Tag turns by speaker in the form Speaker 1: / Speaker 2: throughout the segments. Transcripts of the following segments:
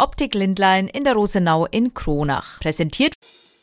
Speaker 1: Optik Lindlein in der Rosenau in Kronach. Präsentiert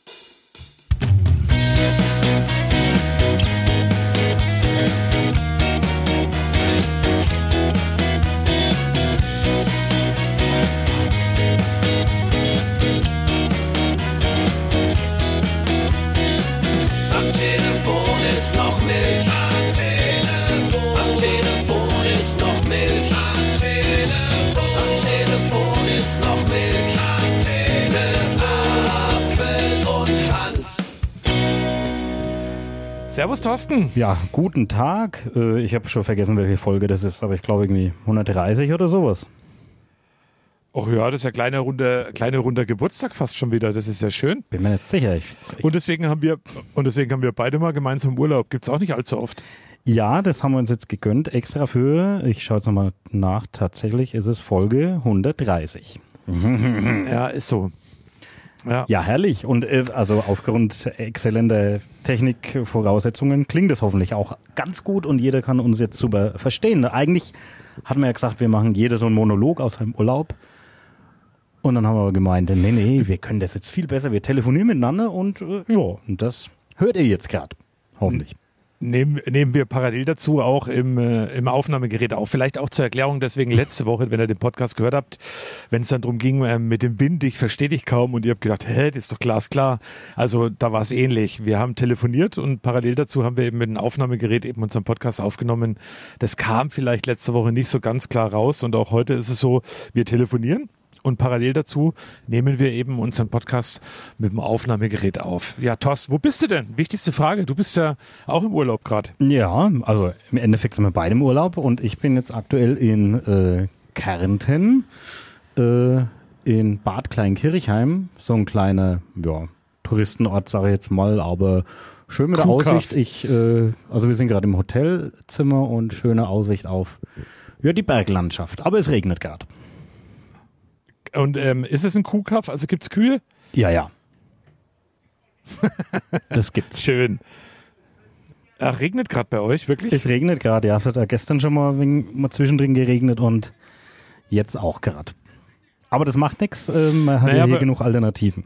Speaker 2: Servus Thorsten.
Speaker 3: Ja, guten Tag. Ich habe schon vergessen, welche Folge das ist, aber ich glaube irgendwie 130 oder sowas.
Speaker 2: Oh ja, das ist ja kleiner runder Geburtstag fast schon wieder. Das ist ja schön.
Speaker 3: Bin mir nicht sicher.
Speaker 2: Und deswegen haben wir beide mal gemeinsam Urlaub. Gibt's auch nicht allzu oft.
Speaker 3: Ja, das haben wir uns jetzt gegönnt, extra für, ich schaue jetzt nochmal nach, tatsächlich ist es Folge 130.
Speaker 2: Ja, ist so.
Speaker 3: Ja, herrlich. Und also aufgrund exzellenter Technikvoraussetzungen klingt es hoffentlich auch ganz gut und jeder kann uns jetzt super verstehen. Eigentlich hatten wir ja gesagt, wir machen jeder so einen Monolog aus seinem Urlaub. Und dann haben wir aber gemeint, nee, wir können das jetzt viel besser. Wir telefonieren miteinander und und das hört ihr jetzt gerade. Hoffentlich.
Speaker 2: Nehmen wir parallel dazu auch im Aufnahmegerät auf. Vielleicht auch zur Erklärung, deswegen letzte Woche, wenn ihr den Podcast gehört habt, wenn es dann darum ging, mit dem Wind, ich verstehe dich kaum und ihr habt gedacht, das ist doch glasklar. Also da war es ähnlich. Wir haben telefoniert und parallel dazu haben wir eben mit dem Aufnahmegerät eben unseren Podcast aufgenommen. Das kam vielleicht letzte Woche nicht so ganz klar raus und auch heute ist es so, wir telefonieren. Und parallel dazu nehmen wir eben unseren Podcast mit dem Aufnahmegerät auf. Ja, Thorsten, wo bist du denn? Wichtigste Frage. Du bist ja auch im Urlaub gerade.
Speaker 3: Ja, also im Endeffekt sind wir beide im Urlaub und ich bin jetzt aktuell in Kärnten, in Bad Kleinkirchheim. So ein kleiner Touristenort, sage ich jetzt mal, aber schön mit der Aussicht. Also wir sind gerade im Hotelzimmer und schöne Aussicht auf die Berglandschaft. Aber es regnet gerade.
Speaker 2: Und ist es ein Kuhkaff? Also gibt's Kühe?
Speaker 3: Ja. Das gibt's.
Speaker 2: Schön. Ach, regnet gerade bei euch, wirklich?
Speaker 3: Es regnet gerade, ja. Es hat ja gestern schon mal zwischendrin geregnet und jetzt auch gerade. Aber das macht nichts. Man hat hier genug Alternativen.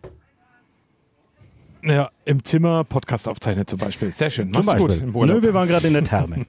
Speaker 2: Ja, im Zimmer Podcast aufzeichnen zum Beispiel. Sehr schön. Machst du gut im Urlaub?
Speaker 3: Nö, wir waren gerade in der Therme.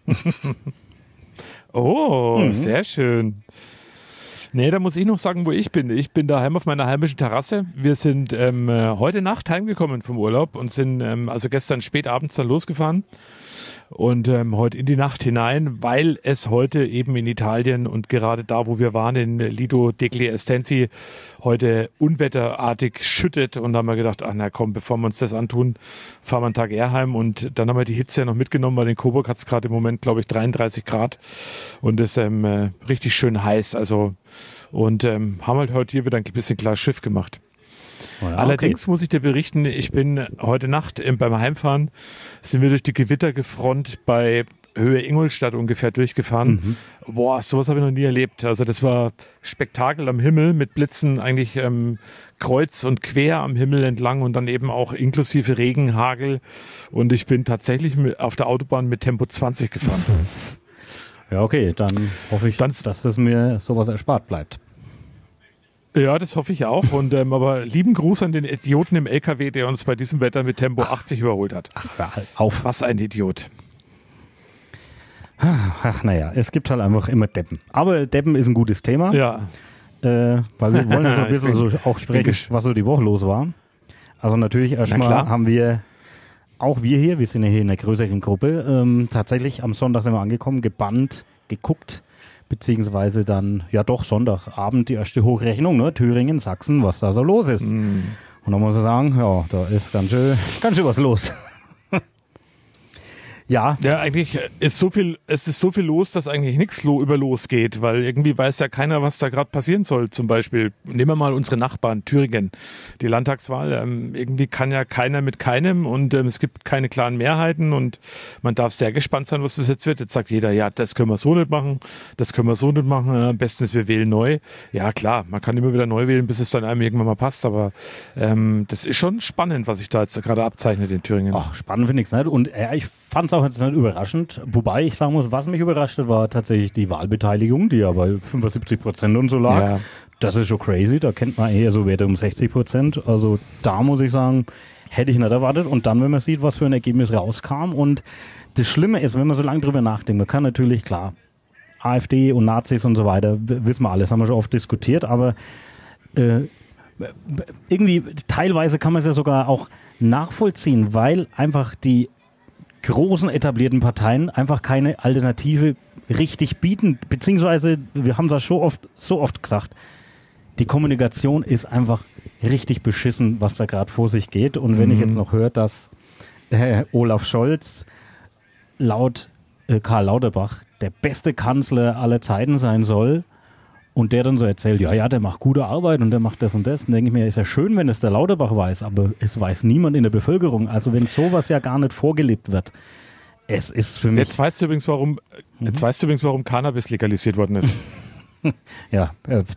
Speaker 2: Sehr schön. Nee, da muss ich noch sagen, wo ich bin. Ich bin daheim auf meiner heimischen Terrasse. Wir sind heute Nacht heimgekommen vom Urlaub und sind also gestern spät abends dann losgefahren und heute in die Nacht hinein, weil es heute eben in Italien und gerade da, wo wir waren, in Lido degli Estensi, heute unwetterartig schüttet und da haben wir gedacht, bevor wir uns das antun, fahren wir einen Tag eher heim und dann haben wir die Hitze ja noch mitgenommen, weil in Coburg hat es gerade im Moment, glaube ich, 33 Grad und ist richtig schön heiß, also und haben halt heute hier wieder ein bisschen klar Schiff gemacht. Ja, allerdings muss ich dir berichten, ich bin heute Nacht beim Heimfahren, sind wir durch die Gewitterfront bei Höhe Ingolstadt ungefähr durchgefahren. Boah, sowas habe ich noch nie erlebt. Also das war Spektakel am Himmel mit Blitzen eigentlich kreuz und quer am Himmel entlang und dann eben auch inklusive Regen, Hagel und ich bin tatsächlich auf der Autobahn mit Tempo 20 gefahren.
Speaker 3: Ja, okay, dann hoffe ich, dass das mir sowas erspart bleibt.
Speaker 2: Ja, das hoffe ich auch. Und aber lieben Gruß an den Idioten im LKW, der uns bei diesem Wetter mit Tempo 80 überholt hat.
Speaker 3: Ach, auf.
Speaker 2: Was ein Idiot.
Speaker 3: Ach, naja, es gibt halt einfach immer Deppen. Aber Deppen ist ein gutes Thema.
Speaker 2: Ja.
Speaker 3: Weil wir wollen so ein bisschen auch sprechen, was so die Woche los war. Also natürlich erstmal haben wir, auch wir sind ja hier in einer größeren Gruppe, tatsächlich am Sonntag sind wir angekommen, gebannt, geguckt, beziehungsweise dann, Sonntagabend die erste Hochrechnung, ne? Thüringen, Sachsen, was da so los ist. Und dann muss man sagen, da ist ganz schön was los. Ja, eigentlich
Speaker 2: es ist so viel los, dass eigentlich nichts losgeht, weil irgendwie weiß ja keiner, was da gerade passieren soll. Zum Beispiel, nehmen wir mal unsere Nachbarn, Thüringen, die Landtagswahl, irgendwie kann ja keiner mit keinem und es gibt keine klaren Mehrheiten und man darf sehr gespannt sein, was das jetzt wird. Jetzt sagt jeder, ja, das können wir so nicht machen, am besten ist, wir wählen neu. Ja klar, man kann immer wieder neu wählen, bis es dann einem irgendwann mal passt, aber das ist schon spannend, was sich da jetzt gerade abzeichnet in Thüringen.
Speaker 3: Ach, spannend finde ich es nicht und ich fand es auch jetzt nicht überraschend, wobei ich sagen muss, was mich überrascht hat, war tatsächlich die Wahlbeteiligung, die ja bei 75% und so lag. Ja. das ist schon crazy. Da kennt man eher so Werte um 60%. Also da muss ich sagen, hätte ich nicht erwartet. Und dann, wenn man sieht, was für ein Ergebnis rauskam. Und das Schlimme ist, wenn man so lange drüber nachdenkt, man kann natürlich, klar, AfD und Nazis und so weiter, wissen wir alles, haben wir schon oft diskutiert, aber irgendwie teilweise kann man es ja sogar auch nachvollziehen, weil einfach die großen etablierten Parteien einfach keine Alternative richtig bieten, beziehungsweise wir haben es ja schon so oft gesagt, die Kommunikation ist einfach richtig beschissen, was da gerade vor sich geht. Und wenn ich jetzt noch höre, dass Olaf Scholz laut Karl Lauterbach der beste Kanzler aller Zeiten sein soll und der dann so erzählt, ja, der macht gute Arbeit und der macht das und das, dann denke ich mir, ist ja schön, wenn es der Lauterbach weiß, aber es weiß niemand in der Bevölkerung. Also wenn sowas ja gar nicht vorgelebt wird, es ist für mich...
Speaker 2: Jetzt weißt du übrigens, warum Cannabis legalisiert worden ist.
Speaker 3: Ja,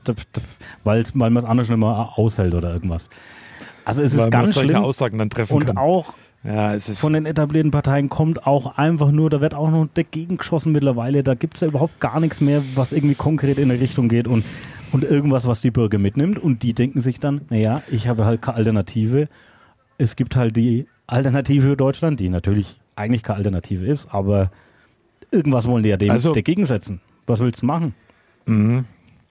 Speaker 3: weil man es anders nicht mehr aushält oder irgendwas. Also es ist ganz schlimm.
Speaker 2: Aussagen dann treffen
Speaker 3: und
Speaker 2: kann.
Speaker 3: Auch von den etablierten Parteien kommt auch einfach nur, da wird auch noch dagegen geschossen mittlerweile, da gibt es ja überhaupt gar nichts mehr, was irgendwie konkret in eine Richtung geht und irgendwas, was die Bürger mitnimmt und die denken sich dann, naja, ich habe halt keine Alternative. Es gibt halt die Alternative für Deutschland, die natürlich eigentlich keine Alternative ist, aber irgendwas wollen die ja dem dagegen setzen. Was willst du machen?
Speaker 2: Mhm.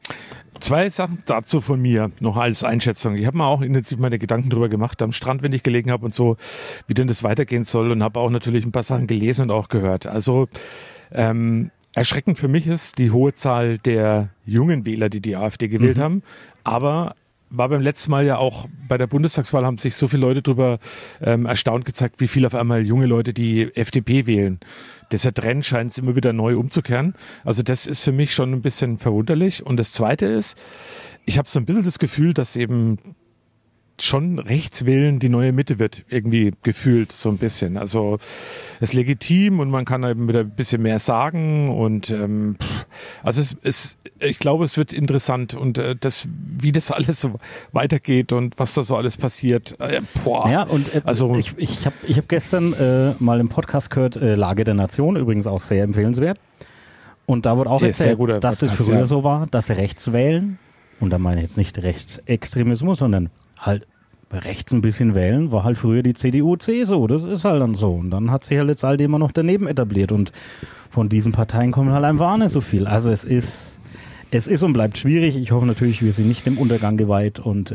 Speaker 2: 2 Sachen dazu von mir, noch als Einschätzung. Ich habe mir auch intensiv meine Gedanken drüber gemacht, am Strand, wenn ich gelegen habe und so, wie denn das weitergehen soll und habe auch natürlich ein paar Sachen gelesen und auch gehört. Also erschreckend für mich ist die hohe Zahl der jungen Wähler, die AfD gewählt haben, aber war beim letzten Mal ja auch bei der Bundestagswahl, haben sich so viele Leute drüber erstaunt gezeigt, wie viel auf einmal junge Leute die FDP wählen. Dieser Trend scheint es immer wieder neu umzukehren. Also das ist für mich schon ein bisschen verwunderlich. Und das Zweite ist, ich habe so ein bisschen das Gefühl, dass eben schon Rechtswählen die neue Mitte wird, irgendwie gefühlt so ein bisschen. Also es ist legitim und man kann eben wieder ein bisschen mehr sagen und also ich glaube, es wird interessant und wie das alles so weitergeht und was da so alles passiert.
Speaker 3: Ja, und also ich hab gestern mal im Podcast gehört, Lage der Nation, übrigens auch sehr empfehlenswert. Und da wurde auch erzählt, dass es früher so war, dass Rechtswählen, und da meine ich jetzt nicht Rechtsextremismus, sondern halt rechts ein bisschen wählen, war halt früher die CDU, CSU, das ist halt dann so. Und dann hat sich halt jetzt all dem noch daneben etabliert und von diesen Parteien kommen halt einfach auch nicht so viel. Also es ist und bleibt schwierig. Ich hoffe natürlich, wir sind nicht dem Untergang geweiht und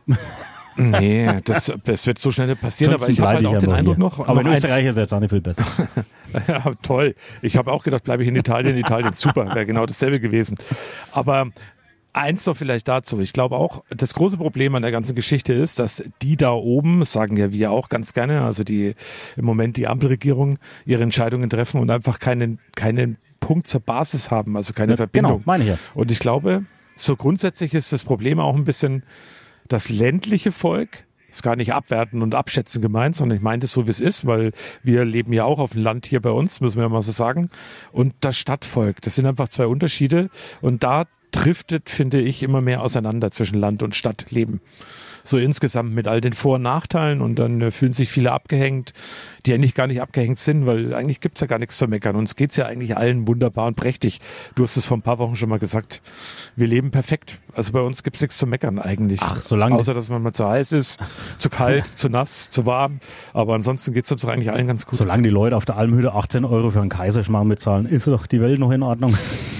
Speaker 2: nee, das wird so schnell passieren, aber ich habe halt auch den Eindruck noch.
Speaker 3: Aber in Österreich ist jetzt auch nicht viel besser.
Speaker 2: Ja, toll. Ich habe auch gedacht, bleibe ich in Italien. Italien, super, wäre genau dasselbe gewesen. Aber eins noch vielleicht dazu. Ich glaube auch, das große Problem an der ganzen Geschichte ist, dass die da oben, das sagen ja wir auch ganz gerne, also im Moment die Ampelregierung, ihre Entscheidungen treffen und einfach keinen Punkt zur Basis haben, also keine Verbindung.
Speaker 3: Genau, meine ich ja.
Speaker 2: Und ich glaube, so grundsätzlich ist das Problem auch ein bisschen das ländliche Volk, ist gar nicht abwerten und abschätzen gemeint, sondern ich meine das so, wie es ist, weil wir leben ja auch auf dem Land hier bei uns, müssen wir ja mal so sagen. Und das Stadtvolk, das sind einfach 2 Unterschiede und da driftet, finde ich, immer mehr auseinander zwischen Land- und Stadtleben. So insgesamt mit all den Vor- und Nachteilen und dann fühlen sich viele abgehängt, die eigentlich gar nicht abgehängt sind, weil eigentlich gibt's ja gar nichts zu meckern. Uns geht's ja eigentlich allen wunderbar und prächtig. Du hast es vor ein paar Wochen schon mal gesagt. Wir leben perfekt. Also bei uns gibt's nichts zu meckern eigentlich. Außer, dass man mal zu heiß ist, zu kalt, zu nass, zu warm. Aber ansonsten geht's uns doch eigentlich allen ganz gut.
Speaker 3: Solange die Leute auf der Almhütte 18 € für einen Kaiserschmarrn bezahlen, ist doch die Welt noch in Ordnung.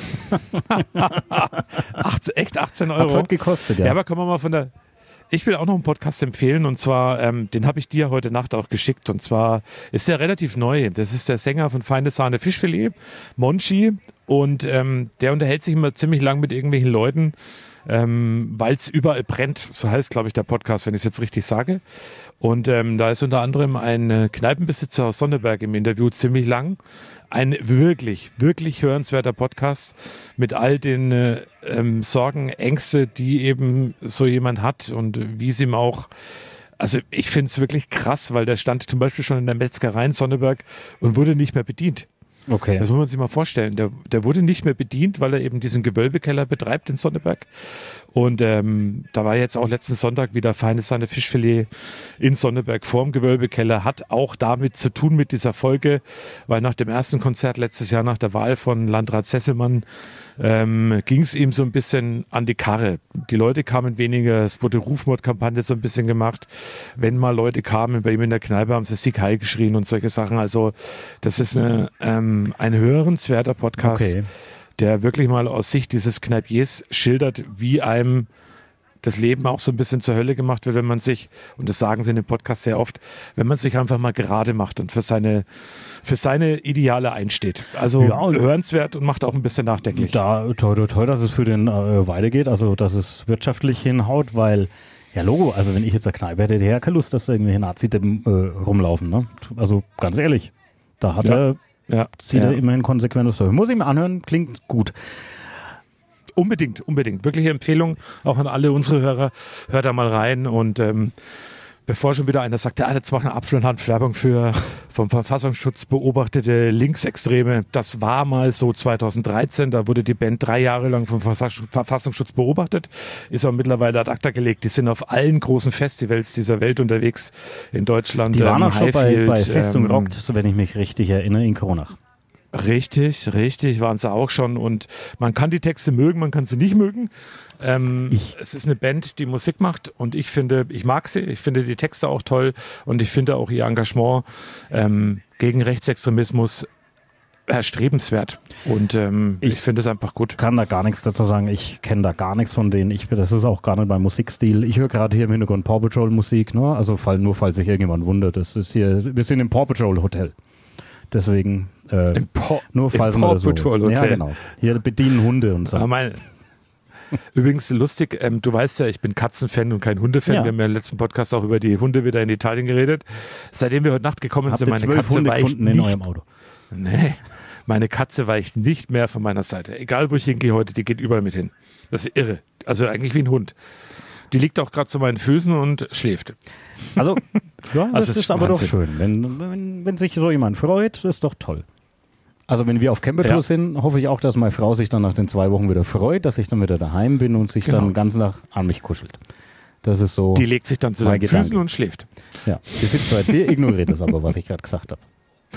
Speaker 2: Echt 18 €?
Speaker 3: Hat's heute gekostet, ja.
Speaker 2: Ja, aber kommen wir mal ich will auch noch einen Podcast empfehlen und zwar, den habe ich dir heute Nacht auch geschickt und zwar ist der relativ neu. Das ist der Sänger von Feine Sahne Fischfilet, Monchi und der unterhält sich immer ziemlich lang mit irgendwelchen Leuten, weil es überall brennt. So heißt, glaube ich, der Podcast, wenn ich es jetzt richtig sage. Und da ist unter anderem ein Kneipenbesitzer aus Sonneberg im Interview ziemlich lang. Ein wirklich, wirklich hörenswerter Podcast mit all den Sorgen, Ängste, die eben so jemand hat und wie es ihm auch, also ich finde es wirklich krass, weil der stand zum Beispiel schon in der Metzgerei in Sonneberg und wurde nicht mehr bedient.
Speaker 3: Okay.
Speaker 2: Das muss man sich mal vorstellen. Der wurde nicht mehr bedient, weil er eben diesen Gewölbekeller betreibt in Sonneberg. Und da war jetzt auch letzten Sonntag wieder feines Sahne Fischfilet in Sonneberg vorm Gewölbekeller. Hat auch damit zu tun mit dieser Folge, weil nach dem ersten Konzert letztes Jahr, nach der Wahl von Landrat Sesselmann, ging es ihm so ein bisschen an die Karre. Die Leute kamen weniger, es wurde Rufmordkampagne so ein bisschen gemacht. Wenn mal Leute kamen bei ihm in der Kneipe, haben sie Sieg Heil geschrien und solche Sachen. Also das ist ein hörenswerter Podcast, der wirklich mal aus Sicht dieses Kneipiers schildert, wie einem das Leben auch so ein bisschen zur Hölle gemacht wird, wenn man sich, und das sagen sie in dem Podcast sehr oft, wenn man sich einfach mal gerade macht und für seine Ideale einsteht. Also hörenswert und macht auch ein bisschen nachdenklich.
Speaker 3: Da toll, dass es für den weitergeht, also dass es wirtschaftlich hinhaut, weil ja Logo, also wenn ich jetzt eine Kneipe hätte, der hat keine Lust, dass da irgendwelche Nazi-Deppen rumlaufen, ne? Also ganz ehrlich, da hat zieht er immerhin konsequentes durch. Muss ich mir anhören, klingt gut.
Speaker 2: Unbedingt. Wirkliche Empfehlung auch an alle unsere Hörer. Hört da mal rein und bevor schon wieder einer sagt, jetzt machen wir Apfel und Hand Werbung für vom Verfassungsschutz beobachtete Linksextreme. Das war mal so 2013, da wurde die Band 3 Jahre lang vom Verfassungsschutz beobachtet, ist aber mittlerweile ad acta gelegt. Die sind auf allen großen Festivals dieser Welt unterwegs in Deutschland.
Speaker 3: Die waren auch schon bei Festung Rockt, so wenn ich mich richtig erinnere, in Kronach.
Speaker 2: Richtig, waren sie auch schon und man kann die Texte mögen, man kann sie nicht mögen. Es ist eine Band, die Musik macht und ich mag sie, ich finde die Texte auch toll und ich finde auch ihr Engagement gegen Rechtsextremismus erstrebenswert und ich finde es einfach gut.
Speaker 3: Ich kann da gar nichts dazu sagen, ich kenne da gar nichts von denen, das ist auch gar nicht mein Musikstil. Ich höre gerade hier im Hintergrund Paw Patrol Musik, ne? Also falls sich irgendjemand wundert, das ist hier, wir sind im Paw Patrol Hotel. Deswegen nur falls man das so. Ja, genau. Hier bedienen Hunde und so.
Speaker 2: Übrigens lustig, du weißt ja, ich bin Katzenfan und kein Hundefan. Ja. Wir haben ja im letzten Podcast auch über die Hunde wieder in Italien geredet. Seitdem wir heute Nacht gekommen sind, meine Katze
Speaker 3: Hunde weicht nicht. In eurem Auto.
Speaker 2: Nee, meine Katze weicht nicht mehr von meiner Seite. Egal, wo ich hingehe heute, die geht überall mit hin. Das ist irre. Also eigentlich wie ein Hund. Die liegt auch gerade zu meinen Füßen und schläft.
Speaker 3: Also, ja, das ist aber doch schön. Wenn sich so jemand freut, das ist doch toll. Also wenn wir auf Campertour sind, hoffe ich auch, dass meine Frau sich dann nach den 2 Wochen wieder freut, dass ich dann wieder daheim bin und sich dann den ganzen Tag an mich kuschelt. Das ist so.
Speaker 2: Die legt sich dann zu seinen Füßen und schläft.
Speaker 3: Ja, die sitzt zwar jetzt hier, ignoriert das aber, was ich gerade gesagt habe.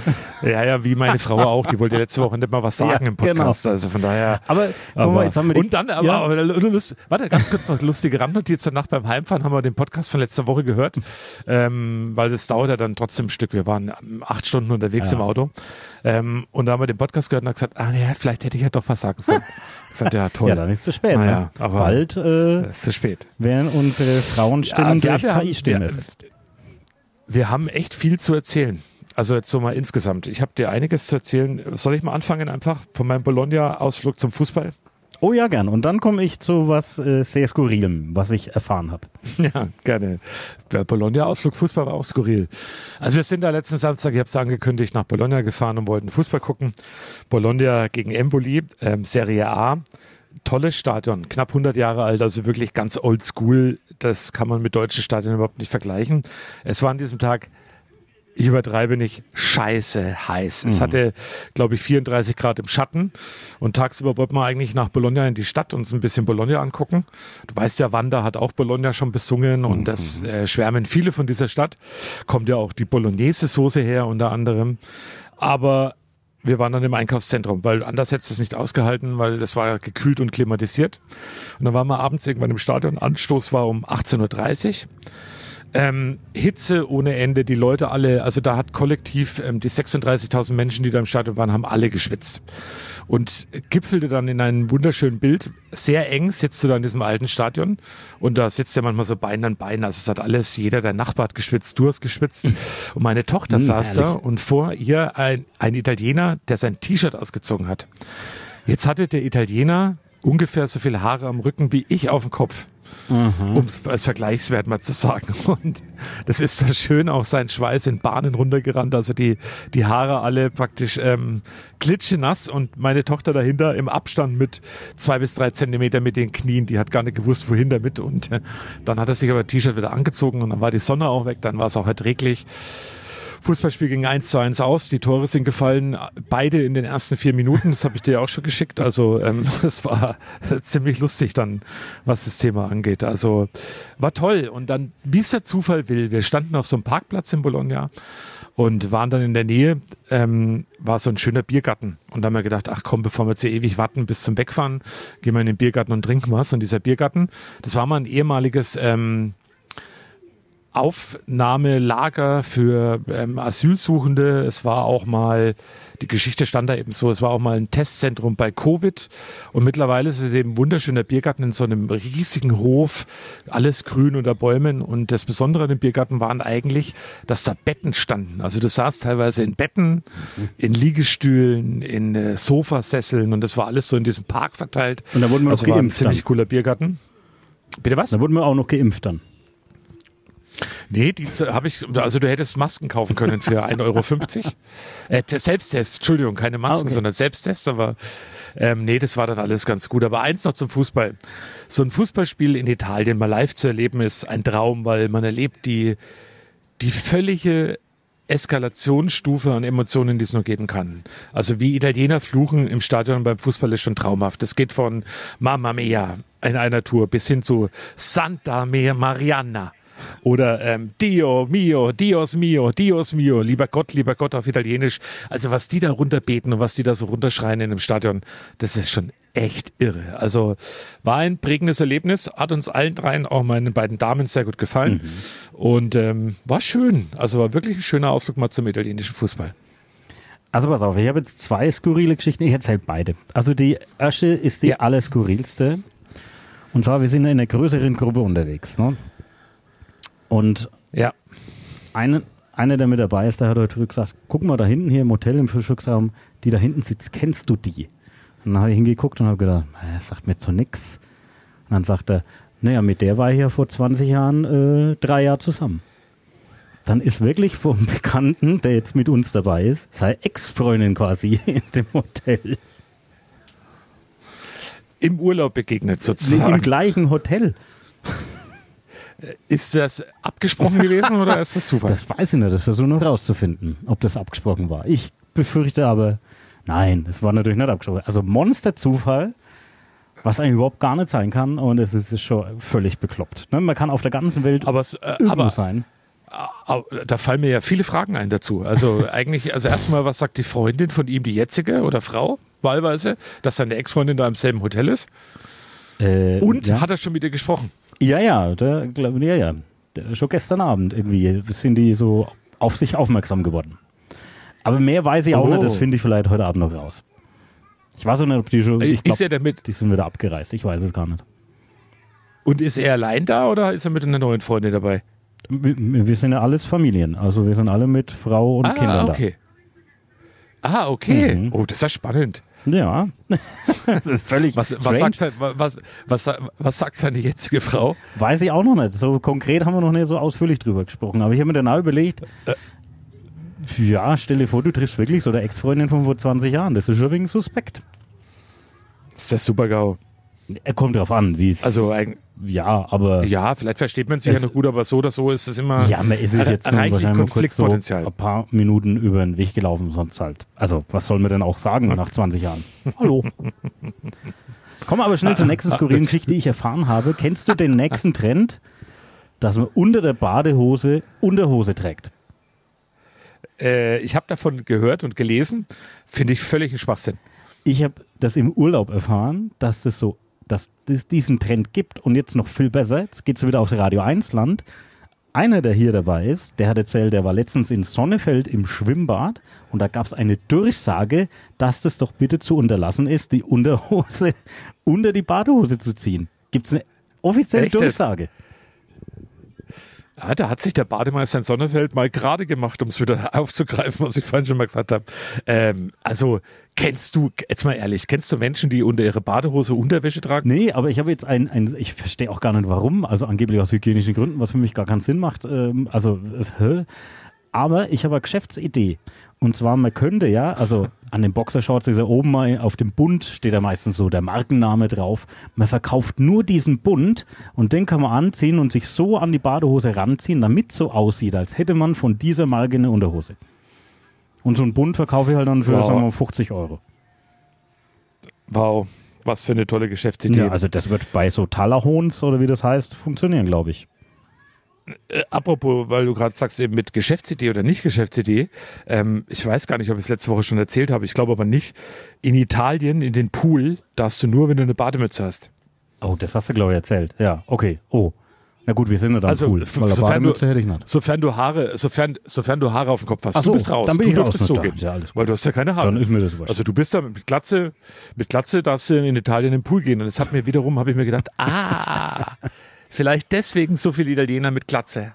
Speaker 2: Ja, wie meine Frau auch. Die wollte letzte Woche nicht mal was sagen im Podcast. Genau. Also von daher.
Speaker 3: Aber jetzt haben wir
Speaker 2: und dann, warte, ganz kurz noch lustige Randnotiz. Danach beim Heimfahren haben wir den Podcast von letzter Woche gehört, weil das dauert ja dann trotzdem ein Stück. Wir waren 8 Stunden unterwegs im Auto. Und da haben wir den Podcast gehört und haben gesagt, vielleicht hätte ich ja doch was sagen sollen. Ich sagte, ja, toll.
Speaker 3: Ja, dann ist es zu spät.
Speaker 2: Ne? Aber
Speaker 3: bald
Speaker 2: ist zu spät.
Speaker 3: Werden unsere Frauenstimmen durch KI-Stimmen ersetzt.
Speaker 2: Wir haben echt viel zu erzählen. Also jetzt so mal insgesamt. Ich habe dir einiges zu erzählen. Soll ich mal anfangen einfach von meinem Bologna-Ausflug zum Fußball?
Speaker 3: Oh ja, gern. Und dann komme ich zu was sehr Skurrilem, was ich erfahren habe.
Speaker 2: Ja, gerne. Der Bologna-Ausflug Fußball war auch skurril. Also wir sind da letzten Samstag, ich habe es angekündigt, nach Bologna gefahren und wollten Fußball gucken. Bologna gegen Empoli, Serie A. Tolles Stadion, knapp 100 Jahre alt, also wirklich ganz oldschool. Das kann man mit deutschen Stadien überhaupt nicht vergleichen. Es war an diesem Tag, ich übertreibe nicht, scheiße heiß. Es hatte, glaube ich, 34 Grad im Schatten und tagsüber wollten wir eigentlich nach Bologna in die Stadt und uns ein bisschen Bologna angucken. Du weißt ja, Wanda hat auch Bologna schon besungen und das schwärmen viele von dieser Stadt. Kommt ja auch die Bolognese-Soße her unter anderem. Aber wir waren dann im Einkaufszentrum, weil anders hätte es nicht ausgehalten, weil das war gekühlt und klimatisiert. Und dann waren wir abends irgendwann im Stadion. Anstoß war um 18.30 Uhr. Hitze ohne Ende, die Leute alle, also da hat kollektiv die 36.000 Menschen, die da im Stadion waren, haben alle geschwitzt und gipfelte dann in einem wunderschönen Bild. Sehr eng sitzt du da in diesem alten Stadion und da sitzt ja manchmal so Bein an Bein, also es hat alles, jeder, der Nachbar hat geschwitzt, du hast geschwitzt und meine Tochter saß da und vor ihr ein Italiener, der sein T-Shirt ausgezogen hat. Jetzt hatte der Italiener ungefähr so viele Haare am Rücken wie ich auf dem Kopf. Um es als Vergleichswert mal zu sagen. Und das ist so schön, auch sein Schweiß in Bahnen runtergerannt, also die Haare alle praktisch klitschenass und meine Tochter dahinter im Abstand mit 2 bis 3 Zentimeter mit den Knien, die hat gar nicht gewusst, wohin damit und dann hat er sich aber das T-Shirt wieder angezogen und dann war die Sonne auch weg, dann war es auch erträglich. Fußballspiel ging 1:1 aus, die Tore sind gefallen, beide in den ersten 4 Minuten, das habe ich dir ja auch schon geschickt, also es war ziemlich lustig dann, was das Thema angeht, also war toll und dann, wie es der Zufall will, wir standen auf so einem Parkplatz in Bologna und waren dann in der Nähe, war so ein schöner Biergarten und da haben wir gedacht, ach komm, bevor wir jetzt hier ewig warten bis zum Wegfahren, gehen wir in den Biergarten und trinken was und dieser Biergarten, das war mal ein ehemaliges Aufnahmelager für Asylsuchende. Es war auch mal, die Geschichte stand da eben so, es war auch mal ein Testzentrum bei Covid und mittlerweile ist es eben ein wunderschöner Biergarten in so einem riesigen Hof, alles grün unter Bäumen und das Besondere an dem Biergarten waren eigentlich, dass da Betten standen. Also du saßt teilweise in Betten, in Liegestühlen, in Sofasesseln und das war alles so in diesem Park verteilt.
Speaker 3: Und da wurden wir
Speaker 2: also
Speaker 3: noch
Speaker 2: war ein
Speaker 3: geimpft
Speaker 2: ziemlich cooler Biergarten. Bitte was?
Speaker 3: Da wurden wir auch noch geimpft dann.
Speaker 2: Nee, die habe ich, also du hättest Masken kaufen können für 1,50 €. Selbsttest, Entschuldigung, keine Masken,
Speaker 3: okay.
Speaker 2: sondern Selbsttest, aber nee, das war dann alles ganz gut. Aber eins noch zum Fußball. So ein Fußballspiel in Italien mal live zu erleben, ist ein Traum, weil man erlebt die völlige Eskalationsstufe an Emotionen, die es nur geben kann. Also wie Italiener fluchen im Stadion beim Fußball ist schon traumhaft. Das geht von Mamma Mia in einer Tour bis hin zu Santa Mariana. Oder Dio mio, Dios mio, Dios mio, lieber Gott auf Italienisch. Also was die da runterbeten und was die da so runterschreien in einem Stadion, das ist schon echt irre. Also war ein prägendes Erlebnis, hat uns allen dreien, auch meinen beiden Damen, sehr gut gefallen. Und war schön. Also war wirklich ein schöner Ausflug mal zum italienischen Fußball.
Speaker 3: Also pass auf, ich habe jetzt 2 skurrile Geschichten, ich erzähle beide. Also die erste ist die allerskurrilste. Und zwar, wir sind in einer größeren Gruppe unterwegs, ne? Und einer, der mit dabei ist, der hat heute früh gesagt, guck mal da hinten hier im Hotel im Frühstücksraum, die da hinten sitzt, kennst du die? Und dann habe ich hingeguckt und habe gedacht, das sagt mir so nix. Und dann sagt er, naja, mit der war ich ja vor 20 Jahren 3 Jahre zusammen. Dann ist wirklich vom Bekannten, der jetzt mit uns dabei ist, seine Ex-Freundin quasi in dem Hotel.
Speaker 2: Im Urlaub begegnet sozusagen.
Speaker 3: Im gleichen Hotel.
Speaker 2: Ist das abgesprochen gewesen oder ist das Zufall?
Speaker 3: Das weiß ich nicht, das versuche noch rauszufinden, ob das abgesprochen war. Ich befürchte aber, nein, das war natürlich nicht abgesprochen. Also Monster-Zufall, was eigentlich überhaupt gar nicht sein kann und es ist schon völlig bekloppt. Ne? Man kann auf der ganzen Welt irgendwo sein.
Speaker 2: Da fallen mir ja viele Fragen ein dazu. Also eigentlich, also erstmal, was sagt die Freundin von ihm, die jetzige oder Frau, wahlweise, dass seine Ex-Freundin da im selben Hotel ist? Und hat er schon mit ihr gesprochen?
Speaker 3: Ja. Schon gestern Abend irgendwie sind die so auf sich aufmerksam geworden. Aber mehr weiß ich auch nicht, das finde ich vielleicht heute Abend noch raus. Ich weiß auch nicht, ob die schon, ich glaube, die sind wieder abgereist, ich weiß es gar nicht.
Speaker 2: Und ist er allein da oder ist er mit einer neuen Freundin dabei?
Speaker 3: Wir sind ja alles Familien, also wir sind alle mit Frau und Kindern
Speaker 2: da. Okay. Oh, das ist ja spannend.
Speaker 3: Ja, das ist völlig
Speaker 2: was sagt seine jetzige Frau?
Speaker 3: Weiß ich auch noch nicht. So konkret haben wir noch nicht so ausführlich drüber gesprochen. Aber ich habe mir dann auch überlegt, stell dir vor, du triffst wirklich so der Ex-Freundin von vor 20 Jahren. Das ist schon wegen suspekt.
Speaker 2: Das ist der Super-GAU.
Speaker 3: Er kommt drauf an, wie es...
Speaker 2: Also
Speaker 3: aber...
Speaker 2: Ja, vielleicht versteht man sich ja noch gut, aber so oder so ist es immer...
Speaker 3: Ja, man ist sich jetzt
Speaker 2: reichlich
Speaker 3: wahrscheinlich
Speaker 2: Konfliktpotenzial.
Speaker 3: So ein paar Minuten über den Weg gelaufen, sonst halt. Also, was soll man denn auch sagen nach 20 Jahren? Hallo. Kommen wir aber schnell zur nächsten skurrilen Geschichte, die ich erfahren habe. Kennst du den nächsten Trend, dass man unter der Badehose Unterhose trägt?
Speaker 2: Ich habe davon gehört und gelesen, finde ich völlig ein Schwachsinn.
Speaker 3: Ich habe das im Urlaub erfahren, dass es diesen Trend gibt und jetzt noch viel besser, jetzt geht es wieder aufs Radio 1 Land. Einer, der hier dabei ist, der hat erzählt, der war letztens in Sonnefeld im Schwimmbad und da gab es eine Durchsage, dass das doch bitte zu unterlassen ist, die Unterhose unter die Badehose zu ziehen. Gibt es eine offizielle Durchsage?
Speaker 2: Ja, da hat sich der Bademeister in Sonnefeld mal gerade gemacht, um es wieder aufzugreifen, was ich vorhin schon mal gesagt habe. Also kennst du Menschen, die unter ihre Badehose Unterwäsche tragen?
Speaker 3: Nee, aber ich habe jetzt ich verstehe auch gar nicht warum, also angeblich aus hygienischen Gründen, was für mich gar keinen Sinn macht. Aber ich habe eine Geschäftsidee. Und zwar, man könnte ja, also an den Boxershorts ist ja oben mal auf dem Bund, steht ja meistens so der Markenname drauf. Man verkauft nur diesen Bund und den kann man anziehen und sich so an die Badehose ranziehen, damit es so aussieht, als hätte man von dieser Marke eine Unterhose. Und so einen Bund verkaufe ich halt dann für, sagen wir mal, 50 €.
Speaker 2: Wow, was für eine tolle Geschäftsidee.
Speaker 3: Ja, also das wird bei so Talahons oder wie das heißt, funktionieren, glaube ich.
Speaker 2: Apropos, weil du gerade sagst, eben mit Geschäftsidee oder nicht Geschäftsidee, ich weiß gar nicht, ob ich es letzte Woche schon erzählt habe, ich glaube aber nicht, in Italien, in den Pool, darfst du nur, wenn du eine Bademütze hast.
Speaker 3: Oh, das hast du, glaube ich, erzählt. Ja, okay. Oh. Na gut, wir sind ja dann
Speaker 2: also,
Speaker 3: cool. Weil Bademütze hätte ich nicht.
Speaker 2: Sofern du Haare auf dem Kopf hast,
Speaker 3: Ach so,
Speaker 2: du bist raus.
Speaker 3: Dann bin ich
Speaker 2: du
Speaker 3: raus.
Speaker 2: dürftest so
Speaker 3: Da
Speaker 2: gehen,
Speaker 3: ist ja alles
Speaker 2: weil du hast ja keine Haare.
Speaker 3: Dann ist mir das wurscht.
Speaker 2: Also du bist da mit Glatze darfst du in Italien im Pool gehen. Und das hat mir wiederum, habe ich mir gedacht, vielleicht deswegen so viele Italiener mit Glatze.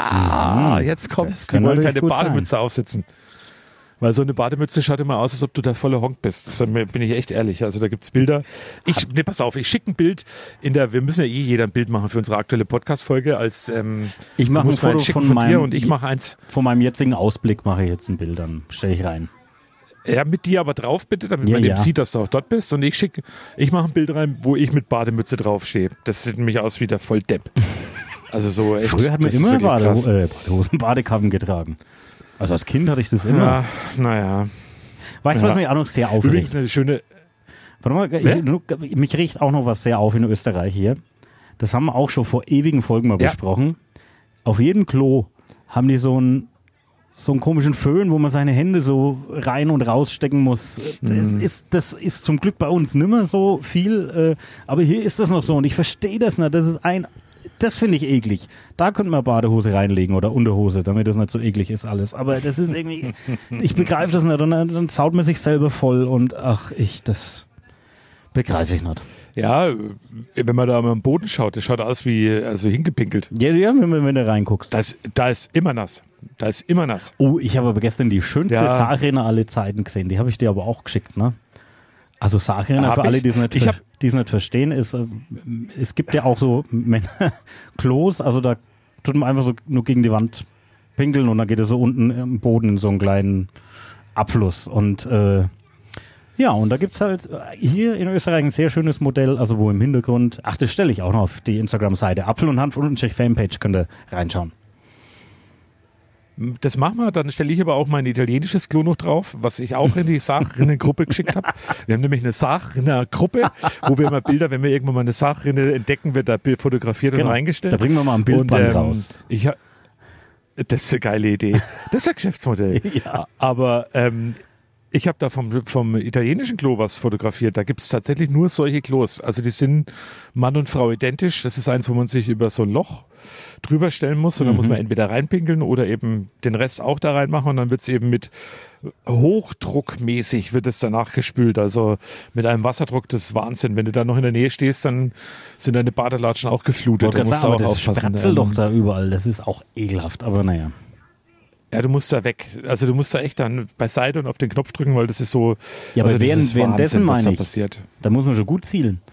Speaker 2: Jetzt kommt's. Die wollen keine Bademütze aufsitzen. Weil so eine Bademütze schaut immer aus, als ob du da voller Honk bist. Das bin ich echt ehrlich. Also da gibt's Bilder. Pass auf, ich schicke ein Bild wir müssen ja jeder ein Bild machen für unsere aktuelle Podcast-Folge als,
Speaker 3: ich mache ein Foto von
Speaker 2: dir und ich mache eins.
Speaker 3: Von meinem jetzigen Ausblick mache ich jetzt ein Bild, dann stelle ich rein.
Speaker 2: Ja, mit dir aber drauf bitte, damit man eben sieht, dass du auch dort bist. Und ich mache ein Bild rein, wo ich mit Bademütze draufstehe. Das sieht mich aus wie der Volldepp. Also so echt.
Speaker 3: Früher hat man immer Badehosen, Badekappen getragen. Also als Kind hatte ich das immer.
Speaker 2: Ja, naja.
Speaker 3: Weißt du, was mich auch noch sehr aufregt?
Speaker 2: Übrigens eine schöne...
Speaker 3: Warte mal, mich riecht auch noch was sehr auf in Österreich hier. Das haben wir auch schon vor ewigen Folgen mal besprochen. Auf jedem Klo haben die so einen komischen Föhn, wo man seine Hände so rein und rausstecken muss. Das ist zum Glück bei uns nimmer so viel, aber hier ist das noch so und ich verstehe das nicht. Das finde ich eklig. Da könnte man Badehose reinlegen oder Unterhose, damit das nicht so eklig ist alles. Aber das ist irgendwie, ich begreife das nicht und dann saut man sich selber voll und das begreife ich nicht.
Speaker 2: Ja, wenn man da am Boden schaut, das schaut aus wie hingepinkelt.
Speaker 3: Ja, wenn du reinguckst.
Speaker 2: Da ist immer nass.
Speaker 3: Oh, ich habe aber gestern die schönste Sachrinne aller Zeiten gesehen. Die habe ich dir aber auch geschickt, ne? Also Sachrinne, für alle, die es nicht verstehen, ist, es gibt ja auch so Klos, also da tut man einfach so nur gegen die Wand pinkeln und dann geht es so unten im Boden in so einen kleinen Abfluss und und da gibt's halt hier in Österreich ein sehr schönes Modell, also wo im Hintergrund, das stelle ich auch noch auf die Instagram-Seite, Apfel und Hanf und Fanpage, könnt ihr reinschauen.
Speaker 2: Das machen wir, dann stelle ich aber auch mein italienisches Klo noch drauf, was ich auch in die Sachrinnen-Gruppe geschickt habe. Wir haben nämlich eine Sachrinner-Gruppe, wo wir immer Bilder, wenn wir irgendwann mal eine Sachrinne entdecken, wird da fotografiert und reingestellt.
Speaker 3: Da bringen wir mal ein Bildband raus.
Speaker 2: Das ist eine geile Idee. Das ist ein Geschäftsmodell.
Speaker 3: Ja.
Speaker 2: Aber ich habe da vom italienischen Klo was fotografiert. Da gibt es tatsächlich nur solche Klos. Also die sind Mann und Frau identisch. Das ist eins, wo man sich über so ein Loch drüber stellen muss und dann muss man entweder reinpinkeln oder eben den Rest auch da reinmachen und dann wird es eben mit hochdruckmäßig wird es danach gespült, also mit einem Wasserdruck, das ist Wahnsinn. Wenn du da noch in der Nähe stehst, dann sind deine Badelatschen auch geflutet.
Speaker 3: Da musst du auch aufpassen. Das doch da überall, das ist auch ekelhaft, aber naja.
Speaker 2: Ja, du musst da weg. Also du musst da echt dann beiseite und auf den Knopf drücken, weil das ist so...
Speaker 3: Ja, aber währenddessen meine ich,
Speaker 2: passiert.
Speaker 3: Da muss man schon gut zielen.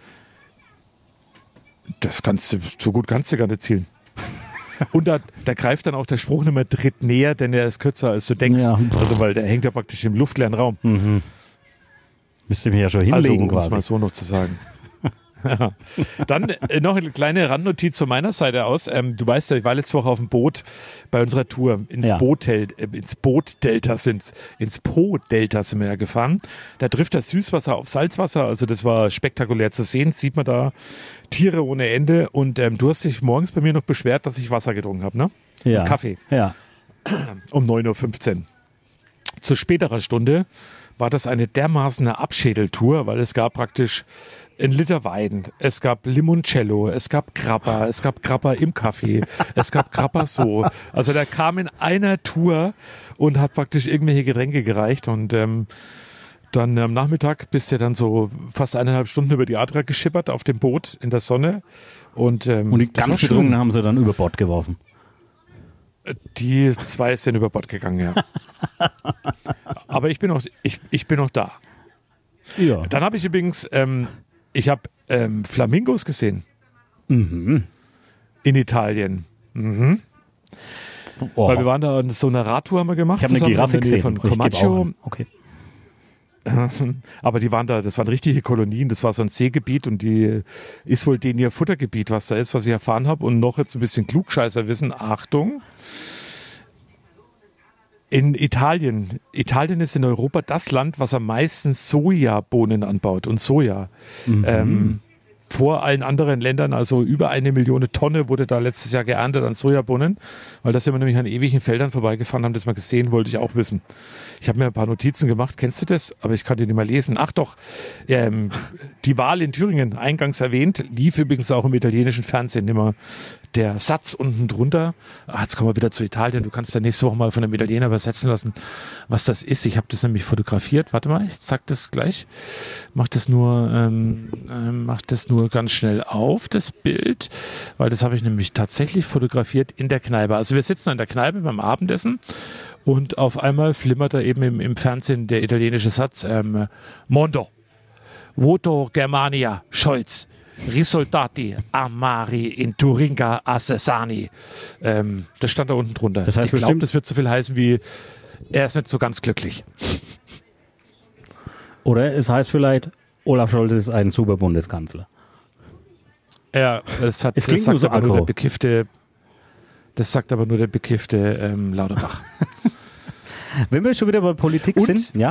Speaker 2: So gut kannst du gar nicht zielen. Und da greift dann auch der Spruch nicht mehr tritt näher, denn er ist kürzer als du denkst. Ja. Also weil der hängt ja praktisch im luftleeren Raum.
Speaker 3: Mhm. Müsste mich ja schon hinlegen,
Speaker 2: quasi. Um es mal so noch zu sagen. Ja. Dann noch eine kleine Randnotiz von meiner Seite aus. Du weißt ja, ich war letzte Woche auf dem Boot bei unserer Tour. Ins Po-Delta sind wir ja gefahren. Da trifft das Süßwasser auf Salzwasser. Also das war spektakulär zu sehen. Sieht man da Tiere ohne Ende. Und du hast dich morgens bei mir noch beschwert, dass ich Wasser getrunken habe, ne?
Speaker 3: Ja.
Speaker 2: Kaffee.
Speaker 3: Ja.
Speaker 2: Um 9.15 Uhr. Zu späterer Stunde war das eine dermaßen Abschädeltour, weil es gab praktisch 1 Liter Wein, es gab Limoncello, es gab Grappa im Kaffee, es gab Grappa so. Also der kam in einer Tour und hat praktisch irgendwelche Getränke gereicht und dann am Nachmittag bist du dann so fast 1,5 Stunden über die Adria geschippert auf dem Boot in der Sonne. Und
Speaker 3: die ganz Betrunkenen haben sie dann über Bord geworfen.
Speaker 2: Die 2 sind über Bord gegangen, ja. Aber ich bin noch da.
Speaker 3: Ja.
Speaker 2: Dann habe ich übrigens, ich habe Flamingos gesehen.
Speaker 3: Mhm.
Speaker 2: In Italien. Mhm. Weil wir waren da, so eine Radtour haben wir gemacht.
Speaker 3: Ich habe eine Giraffe gesehen.
Speaker 2: Von Comacho.
Speaker 3: Okay.
Speaker 2: Aber die waren da, das waren richtige Kolonien, das war so ein Seegebiet und die ist wohl denen ihr Futtergebiet, was da ist, was ich erfahren habe. Und noch jetzt ein bisschen Klugscheißerwissen, Achtung. In Italien ist in Europa das Land, was am meisten Sojabohnen anbaut und Soja. Vor allen anderen Ländern, also über 1 Million Tonne wurde da letztes Jahr geerntet an Sojabohnen, weil da sind wir nämlich an ewigen Feldern vorbeigefahren, haben das mal gesehen, wollte ich auch wissen. Ich habe mir ein paar Notizen gemacht, kennst du das? Aber ich kann die nicht mehr lesen. Ach doch, die Wahl in Thüringen, eingangs erwähnt, lief übrigens auch im italienischen Fernsehen immer der Satz unten drunter. Jetzt kommen wir wieder zu Italien, du kannst ja nächste Woche mal von einem Italiener übersetzen lassen, was das ist. Ich habe das nämlich fotografiert. Warte mal, ich sag das gleich. Mach das nur ganz schnell auf, das Bild, weil das habe ich nämlich tatsächlich fotografiert in der Kneipe. Also wir sitzen in der Kneipe beim Abendessen und auf einmal flimmert da eben im Fernsehen der italienische Satz, Mondo, Voto Germania, Scholz, Risultati amari in Thuringia Assessani. Das stand da unten drunter.
Speaker 3: Das heißt,
Speaker 2: ich glaube, das wird so viel heißen wie, er ist nicht so ganz glücklich.
Speaker 3: Oder es heißt vielleicht, Olaf Scholz ist ein super Bundeskanzler.
Speaker 2: Ja, das sagt aber nur der bekiffte Lauterbach.
Speaker 3: Wenn wir schon wieder bei Politik sind, ja?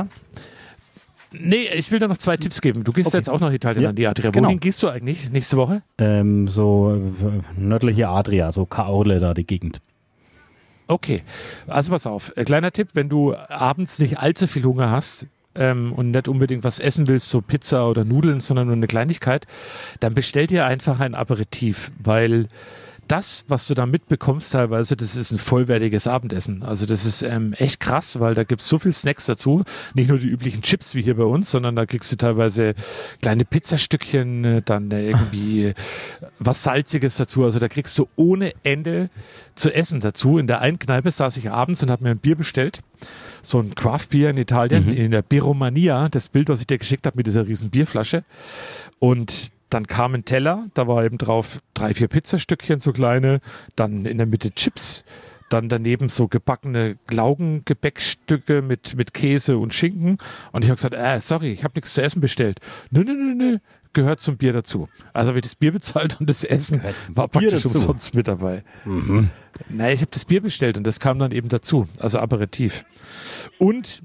Speaker 2: Nee, ich will da noch 2 Tipps geben. Du gehst jetzt auch nach Italien an die Adria.
Speaker 3: Genau.
Speaker 2: Wohin gehst du eigentlich nächste Woche?
Speaker 3: So nördliche Adria, so Caorle da die Gegend.
Speaker 2: Okay, also pass auf. Kleiner Tipp, wenn du abends nicht allzu viel Hunger hast, und nicht unbedingt was essen willst, so Pizza oder Nudeln, sondern nur eine Kleinigkeit, dann bestell dir einfach ein Aperitif, weil das, was du da mitbekommst teilweise, das ist ein vollwertiges Abendessen. Also das ist echt krass, weil da gibt's so viel Snacks dazu. Nicht nur die üblichen Chips wie hier bei uns, sondern da kriegst du teilweise kleine Pizzastückchen, dann irgendwie was Salziges dazu. Also da kriegst du ohne Ende zu essen dazu. In der einen Kneipe saß ich abends und habe mir ein Bier bestellt. So ein Craft-Bier in Italien, in der Biromania, das Bild, was ich dir geschickt habe mit dieser riesen Bierflasche. Und dann kam ein Teller, da war eben drauf 3, 4 Pizzastückchen, so kleine, dann in der Mitte Chips, dann daneben so gebackene Laugengebäckstücke mit Käse und Schinken. Und ich habe gesagt, sorry, ich habe nichts zu essen bestellt. Nö, gehört zum Bier dazu. Also habe ich das Bier bezahlt und das Essen war praktisch umsonst mit dabei. Nein, ich habe das Bier bestellt und das kam dann eben dazu, also Aperitif. Und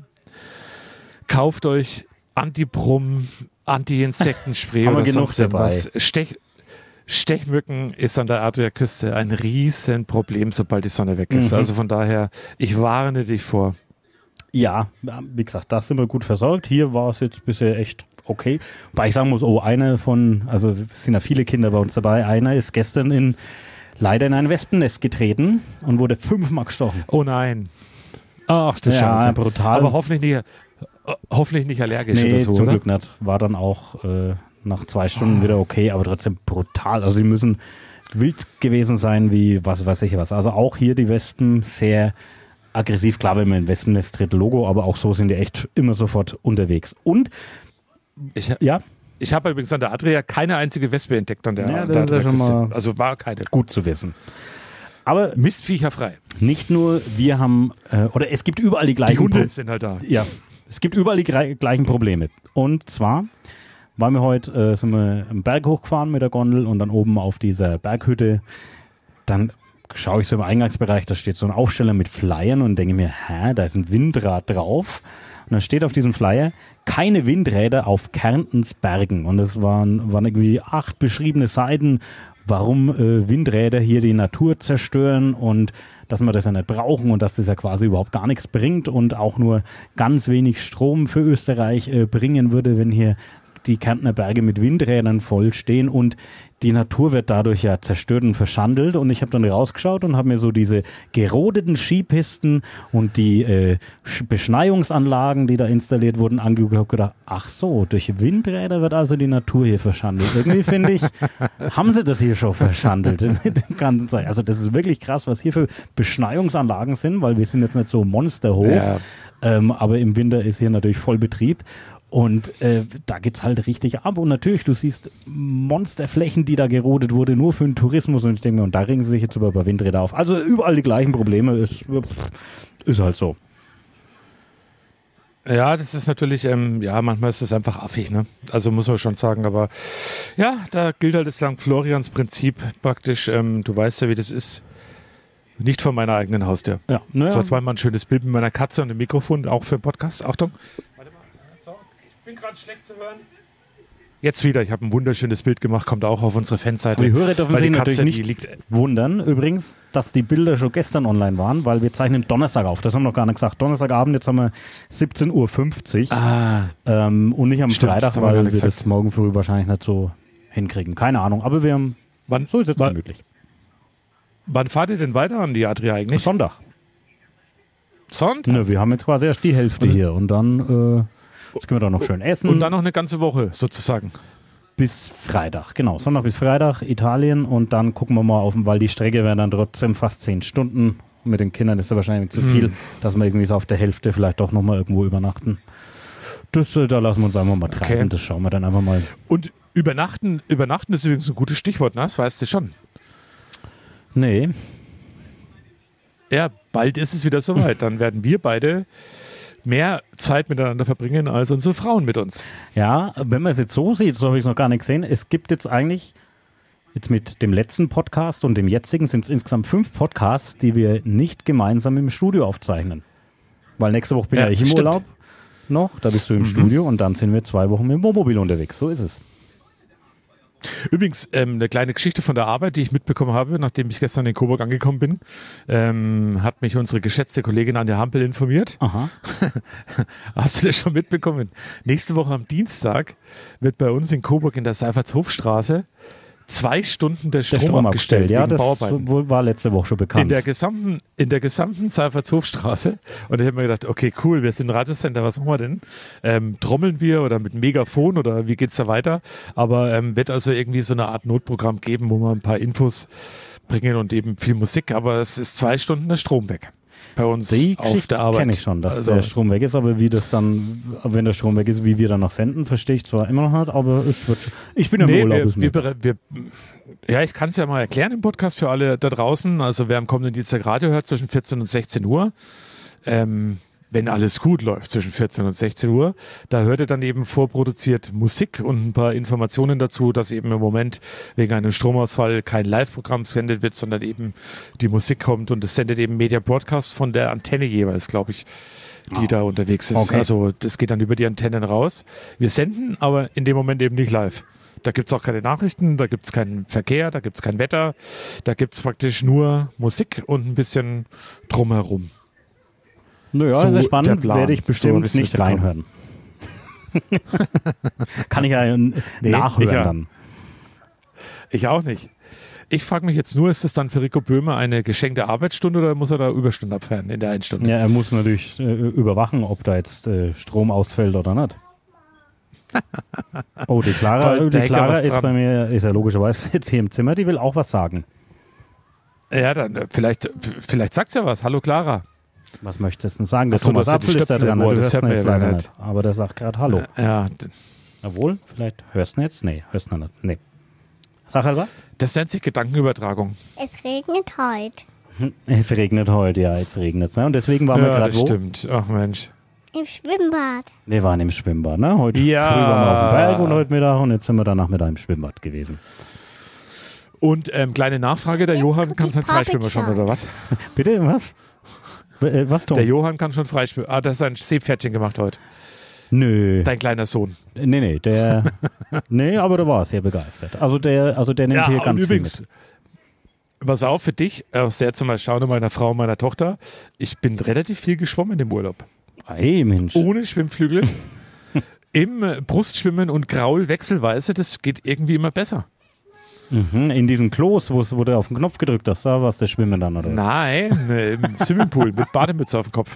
Speaker 2: kauft euch Antibrum, Anti-Insektenspray oder sonst irgendwas. Stechmücken ist an der Adriaküste ein Riesenproblem, sobald die Sonne weg ist. Also von daher, ich warne dich vor.
Speaker 3: Ja, wie gesagt, da sind wir gut versorgt. Hier war es jetzt bisher echt okay. Weil ich sagen muss, also es sind ja viele Kinder bei uns dabei, einer ist gestern leider in ein Wespennest getreten und wurde 5-mal gestochen.
Speaker 2: Oh nein. Ach, das Scheiße.
Speaker 3: Ja, brutal.
Speaker 2: Aber hoffentlich nicht allergisch oder so,
Speaker 3: zum
Speaker 2: oder?
Speaker 3: Glück nicht. War dann auch nach 2 Stunden wieder okay, aber trotzdem brutal. Also sie müssen wild gewesen sein, wie was weiß ich was. Also auch hier die Wespen sehr aggressiv. Klar, wenn man in Wespennest tritt, Logo, aber auch so sind die echt immer sofort unterwegs. Und
Speaker 2: ich habe übrigens an der Adria keine einzige Wespe entdeckt an der
Speaker 3: das ist ja schon mal
Speaker 2: also war keine.
Speaker 3: Gut zu wissen. Aber
Speaker 2: Mistviecher frei.
Speaker 3: Nicht nur wir haben, oder es gibt überall die gleichen
Speaker 2: Hunde sind halt da.
Speaker 3: Ja, es gibt überall die gleichen Probleme. Und zwar waren wir heute, sind wir einen Berg hochgefahren mit der Gondel und dann oben auf dieser Berghütte, dann schaue ich so im Eingangsbereich, da steht so ein Aufsteller mit Flyern und denke mir, da ist ein Windrad drauf. Und dann steht auf diesem Flyer, keine Windräder auf Kärntens Bergen. Und es waren irgendwie 8 beschriebene Seiten, warum Windräder hier die Natur zerstören und dass wir das ja nicht brauchen und dass das ja quasi überhaupt gar nichts bringt und auch nur ganz wenig Strom für Österreich bringen würde, wenn hier die Kärntner Berge mit Windrädern voll stehen und die Natur wird dadurch ja zerstört und verschandelt. Und ich habe dann rausgeschaut und habe mir so diese gerodeten Skipisten und die Beschneiungsanlagen, die da installiert wurden, angeguckt und habe gedacht, ach so, durch Windräder wird also die Natur hier verschandelt. Irgendwie finde ich, haben sie das hier schon verschandelt in der ganzen Zeit. Also das ist wirklich krass, was hier für Beschneiungsanlagen sind, weil wir sind jetzt nicht so monsterhoch, aber im Winter ist hier natürlich Vollbetrieb. Und da geht's halt richtig ab. Und natürlich, du siehst Monsterflächen, die da gerodet wurde, nur für den Tourismus. Und ich denke mir, und da regen sie sich jetzt über Windräder auf. Also überall die gleichen Probleme. Ist halt so.
Speaker 2: Ja, das ist natürlich, manchmal ist es einfach affig, ne? Also muss man schon sagen, aber ja, da gilt halt das St. Florians Prinzip praktisch, du weißt ja, wie das ist, nicht von meiner eigenen Haustür.
Speaker 3: Ja, ne?
Speaker 2: So, jetzt mal ein schönes Bild mit meiner Katze und dem Mikrofon, auch für den Podcast. Achtung. Warte mal, so, ich bin gerade schlecht zu hören. Jetzt wieder, ich habe ein wunderschönes Bild gemacht, kommt auch auf unsere Fanseite.
Speaker 3: Die Hörer dürfen sich natürlich
Speaker 2: Katze,
Speaker 3: nicht wundern, übrigens, dass die Bilder schon gestern online waren, weil wir zeichnen Donnerstag auf. Das haben wir noch gar nicht gesagt. Donnerstagabend, jetzt haben wir 17.50 Uhr. Und nicht am Freitag, weil wir das morgen früh wahrscheinlich nicht so hinkriegen. Keine Ahnung, aber wir haben, so ist jetzt möglich.
Speaker 2: Wann fahrt ihr denn weiter an die Adria eigentlich?
Speaker 3: Sonntag.
Speaker 2: Sonntag?
Speaker 3: Ne, wir haben jetzt quasi erst die Hälfte hier und dann... Jetzt können wir da noch schön essen.
Speaker 2: Und dann noch eine ganze Woche sozusagen.
Speaker 3: Bis Freitag, genau. Sonntag bis Freitag, Italien. Und dann gucken wir mal weil die Strecke wäre dann trotzdem fast 10 Stunden. Mit den Kindern ist es wahrscheinlich zu viel, dass wir irgendwie so auf der Hälfte vielleicht doch nochmal irgendwo übernachten. Da lassen wir uns einfach mal treiben. Okay. Das schauen wir dann einfach mal.
Speaker 2: Und übernachten ist übrigens ein gutes Stichwort, ne? Das weißt du schon.
Speaker 3: Nee.
Speaker 2: Ja, bald ist es wieder soweit. Dann werden wir beide mehr Zeit miteinander verbringen als unsere Frauen mit uns.
Speaker 3: Ja, wenn man es jetzt so sieht, so habe ich es noch gar nicht gesehen, es gibt jetzt eigentlich, jetzt mit dem letzten Podcast und dem jetzigen sind es insgesamt 5 Podcasts, die wir nicht gemeinsam im Studio aufzeichnen. Weil nächste Woche bin ja ich im Urlaub noch, da bist du im Studio und dann sind wir 2 Wochen mit dem Wohnmobil unterwegs. So ist es.
Speaker 2: Übrigens, eine kleine Geschichte von der Arbeit, die ich mitbekommen habe, nachdem ich gestern in Coburg angekommen bin, hat mich unsere geschätzte Kollegin Anja Hampel informiert.
Speaker 3: Aha.
Speaker 2: Hast du das schon mitbekommen? Nächste Woche am Dienstag wird bei uns in Coburg in der Seifertshofstraße 2 Stunden der Strom abgestellt.
Speaker 3: Ja, das war letzte Woche schon bekannt.
Speaker 2: In der gesamten Seifertshofstraße. Und ich habe mir gedacht, okay, cool, wir sind ein Radiosender, was machen wir denn? Trommeln wir oder mit Megafon oder wie geht's da weiter? Aber wird also irgendwie so eine Art Notprogramm geben, wo wir ein paar Infos bringen und eben viel Musik. Aber es ist 2 Stunden der Strom weg. Bei uns
Speaker 3: die
Speaker 2: auf der Arbeit.
Speaker 3: Kenne ich schon, dass der Strom weg ist, aber wie das dann, wenn der Strom weg ist, wie wir dann noch senden, verstehe ich zwar immer noch nicht, aber ich bin im Urlaub.
Speaker 2: Ich kann es ja mal erklären im Podcast für alle da draußen. Also wer am kommenden Dienstag Radio hört zwischen 14 und 16 Uhr, wenn alles gut läuft zwischen 14 und 16 Uhr, da hört ihr dann eben vorproduziert Musik und ein paar Informationen dazu, dass eben im Moment wegen einem Stromausfall kein Live-Programm gesendet wird, sondern eben die Musik kommt und es sendet eben Media Broadcast von der Antenne jeweils, glaube ich, die da unterwegs ist.
Speaker 3: Okay.
Speaker 2: Also das geht dann über die Antennen raus. Wir senden, aber in dem Moment eben nicht live. Da gibt's auch keine Nachrichten, da gibt's keinen Verkehr, da gibt's kein Wetter, da gibt's praktisch nur Musik und ein bisschen drumherum.
Speaker 3: Naja, so ist spannend, werde ich bestimmt so nicht reinhören. Kann ich ja nachhören dann.
Speaker 2: Ich auch nicht. Ich frage mich jetzt nur, ist es dann für Rico Böhmer eine geschenkte Arbeitsstunde oder muss er da Überstunden abfeiern in der 1 Stunde?
Speaker 3: Ja, er muss natürlich überwachen, ob da jetzt Strom ausfällt oder nicht. Oh, die Clara ist bei mir, ist ja logischerweise jetzt hier im Zimmer, die will auch was sagen.
Speaker 2: Ja, dann vielleicht sagt sie ja was. Hallo Clara.
Speaker 3: Was möchtest du denn sagen? Der Thomas Apfel ist da dran, du hörst ihn jetzt leider nicht. Aber der sagt gerade Hallo.
Speaker 2: Ja.
Speaker 3: Obwohl, vielleicht hörst du ihn jetzt? Nee, hörst du nicht. Nee. Sag halt was?
Speaker 2: Das nennt sich Gedankenübertragung.
Speaker 4: Es regnet heute.
Speaker 3: Es regnet heute, ja, jetzt regnet es. Ne? Und deswegen waren wir gerade wo?
Speaker 2: Stimmt, ach Mensch.
Speaker 4: Im Schwimmbad.
Speaker 3: Wir waren im Schwimmbad, ne? Heute früh waren wir auf dem Berg und heute Mittag und jetzt sind wir danach mit einem Schwimmbad gewesen.
Speaker 2: Und kleine Nachfrage, der Johann kann sein Freischwimmer schon, oder was?
Speaker 3: Bitte, was? Was, Tom?
Speaker 2: Der Johann kann schon freischwimmen. Ah, das ist ein Seepferdchen gemacht heute.
Speaker 3: Nö.
Speaker 2: Dein kleiner Sohn.
Speaker 3: Nee, nee, aber der war sehr begeistert. Also der nimmt hier ganz übrigens, viel mit.
Speaker 2: Pass auf, für dich, sehr zum Erstaunen meiner Frau und meiner Tochter, ich bin relativ viel geschwommen im Urlaub.
Speaker 3: Hey, Mensch.
Speaker 2: Ohne Schwimmflügel. Im Brustschwimmen und Graul wechselweise, das geht irgendwie immer besser.
Speaker 3: Mhm, in diesen Klos, wo du auf den Knopf gedrückt hast, da warst du schwimmen dann, oder was?
Speaker 2: Nein, im Swimmingpool mit Bademütze auf dem Kopf.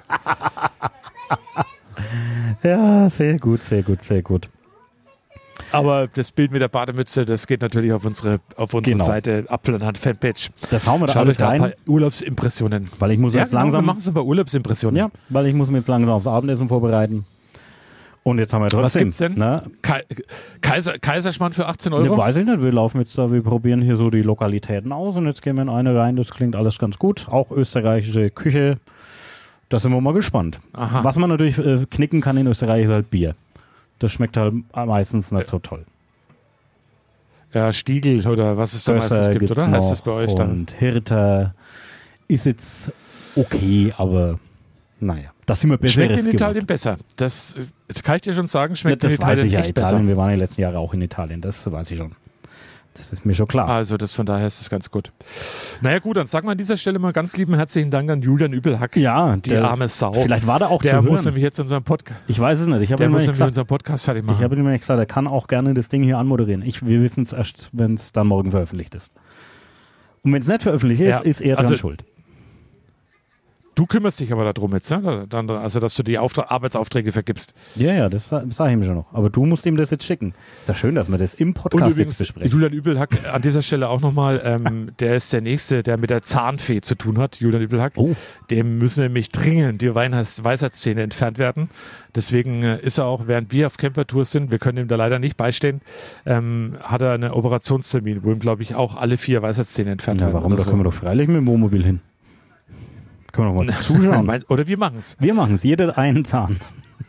Speaker 3: Ja, sehr gut, sehr gut, sehr gut.
Speaker 2: Aber das Bild mit der Bademütze, das geht natürlich auf unsere Seite Apfel und Hand Fanpage.
Speaker 3: Das hauen wir da
Speaker 2: Schaut
Speaker 3: alles rein.
Speaker 2: Ein paar Urlaubsimpressionen.
Speaker 3: Weil ich muss mir jetzt langsam
Speaker 2: wir machen es aber Urlaubsimpressionen.
Speaker 3: Ja, weil ich muss mir jetzt langsam aufs Abendessen vorbereiten. Und jetzt haben wir trotzdem.
Speaker 2: Was gibt's denn?
Speaker 3: Ne?
Speaker 2: Kaiserschmarrn für 18 Euro?
Speaker 3: Ne, weiß ich nicht, wir laufen jetzt da, wir probieren hier so die Lokalitäten aus und jetzt gehen wir in eine rein, das klingt alles ganz gut. Auch österreichische Küche, da sind wir mal gespannt.
Speaker 2: Aha.
Speaker 3: Was man natürlich knicken kann in Österreich ist halt Bier. Das schmeckt halt meistens nicht so toll.
Speaker 2: Ja, Stiegl oder was es da meistens gibt, oder? Heißt das bei euch dann?
Speaker 3: Und Hirter ist jetzt okay, aber naja, das sind wir besser.
Speaker 2: Schmeckt in Italien besser. Das kann ich dir schon sagen, schmeckt in Italien
Speaker 3: weiß ich ja,
Speaker 2: echt
Speaker 3: Italien,
Speaker 2: besser.
Speaker 3: wir waren die letzten Jahre auch in Italien, das weiß ich schon. Das ist mir schon klar.
Speaker 2: Also von daher ist es ganz gut. Naja gut, dann sagen wir an dieser Stelle mal ganz lieben herzlichen Dank an Julian Übelhack.
Speaker 3: Ja,
Speaker 2: die arme Sau.
Speaker 3: Vielleicht war der auch
Speaker 2: der
Speaker 3: zu hören.
Speaker 2: muss nämlich jetzt unseren Podcast.
Speaker 3: Ich weiß es nicht.
Speaker 2: Der muss nämlich unseren Podcast fertig machen.
Speaker 3: Ich habe ihm gesagt, er kann auch gerne das Ding hier anmoderieren. Wir wissen es erst, wenn es dann morgen veröffentlicht ist. Und wenn es nicht veröffentlicht ist, ist er dran schuld.
Speaker 2: Du kümmerst dich aber darum jetzt, ne? Also dass du die Arbeitsaufträge vergibst.
Speaker 3: Ja, das sage ich ihm schon noch. Aber du musst ihm das jetzt schicken. Ist ja schön, dass wir das im Podcast jetzt besprechen.
Speaker 2: Julian Übelhack, an dieser Stelle auch nochmal, der ist der Nächste, der mit der Zahnfee zu tun hat, Julian Übelhack. Oh. Dem müssen nämlich dringend die Weisheitszähne entfernt werden. Deswegen ist er auch, während wir auf Campertour sind, wir können ihm da leider nicht beistehen, hat er einen Operationstermin, wo ihm, glaube ich, auch alle 4 Weisheitszähne entfernt werden.
Speaker 3: Warum? Da können wir doch freilich mit dem Wohnmobil hin. Können wir doch mal zuschauen.
Speaker 2: Oder wir machen es.
Speaker 3: Wir machen es, jeder einen Zahn.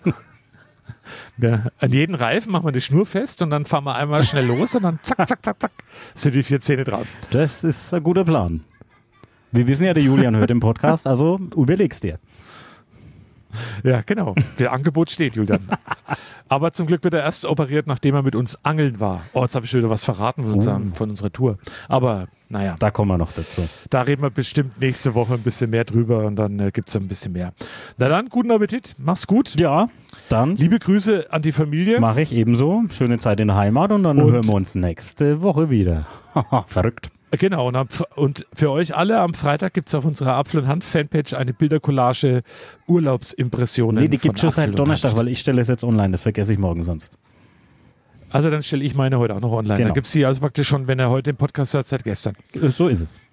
Speaker 2: Ja, an jeden Reifen machen wir die Schnur fest und dann fahren wir einmal schnell los und dann zack, zack, zack, zack, sind die 4 Zähne draußen.
Speaker 3: Das ist ein guter Plan. Wir wissen ja, der Julian hört den Podcast, also überleg's dir.
Speaker 2: Ja, genau. Der Angebot steht, Julian. Aber zum Glück wird er erst operiert, nachdem er mit uns angeln war. Oh, jetzt habe ich schon wieder was verraten von unserer Tour. Aber naja.
Speaker 3: Da kommen wir noch dazu.
Speaker 2: Da reden wir bestimmt nächste Woche ein bisschen mehr drüber und dann gibt es ein bisschen mehr. Na dann, guten Appetit. Mach's gut.
Speaker 3: Ja, dann.
Speaker 2: Liebe Grüße an die Familie.
Speaker 3: Mache ich ebenso. Schöne Zeit in der Heimat und dann hören wir uns nächste Woche wieder. Verrückt.
Speaker 2: Genau, und für euch alle am Freitag gibt es auf unserer Apfel- und Hanf-Fanpage eine Bildercollage Urlaubsimpressionen.
Speaker 3: Nee, die gibt es schon seit Donnerstag, weil ich stelle es jetzt online, das vergesse ich morgen sonst.
Speaker 2: Also dann stelle ich meine heute auch noch online. Genau. Dann gibt es die also praktisch schon, wenn er heute den Podcast hört, seit gestern.
Speaker 3: So ist es.